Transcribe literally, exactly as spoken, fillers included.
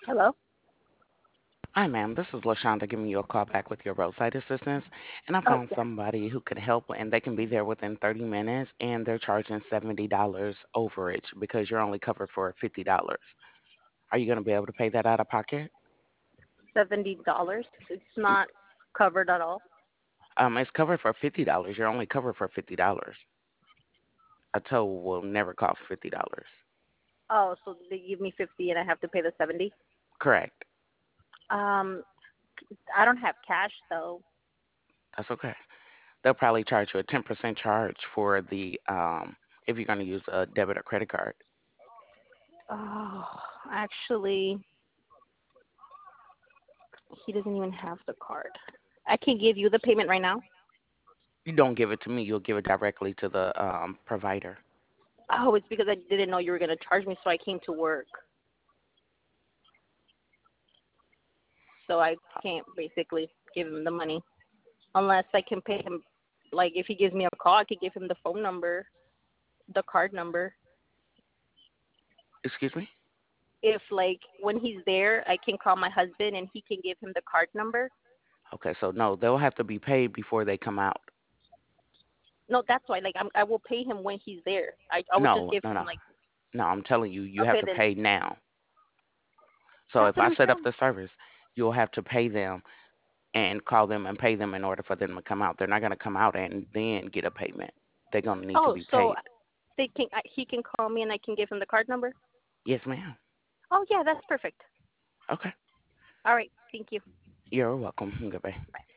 Hello? Hi, ma'am. This is LaShonda giving you a call back with your roadside assistance. And I Oh, found yes. somebody who could help, and they can be there within thirty minutes, and they're charging seventy dollars overage because you're only covered for fifty dollars. Are you going to be able to pay that out of pocket? seventy dollars. It's not covered at all. Um, it's covered for fifty dollars. You're only covered for fifty dollars. A tow will never cost fifty dollars. Oh, so they give me fifty and I have to pay the seventy? Correct. Um, I don't have cash though. That's okay. They'll probably charge you a ten percent charge for the, um, if you're going to use a debit or credit card. Oh, actually, he doesn't even have the card. I can give you the payment right now. You don't give it to me, you'll give it directly to the um, provider. Oh, it's because I didn't know you were gonna charge me, so I came to work. So I can't basically give him the money unless I can pay him. Like if he gives me a call, I could give him the phone number, the card number. Excuse me? If like when he's there, I can call my husband and he can give him the card number. Okay, so no, they'll have to be paid before they come out. No, that's why. Like I'm, I will pay him when he's there. I I will just No, give no, him no. like No, I'm telling you, you have okay to then. pay now. So That's if what I I'm set up saying. the service, you'll have to pay them and call them and pay them in order for them to come out. They're not going to come out and then get a payment. They're going to need to Oh, be so paid. they can I, he can call me and I can give him the card number. Yes, ma'am. Oh yeah, that's perfect. Okay. All right, thank you. You're welcome. Goodbye. Bye.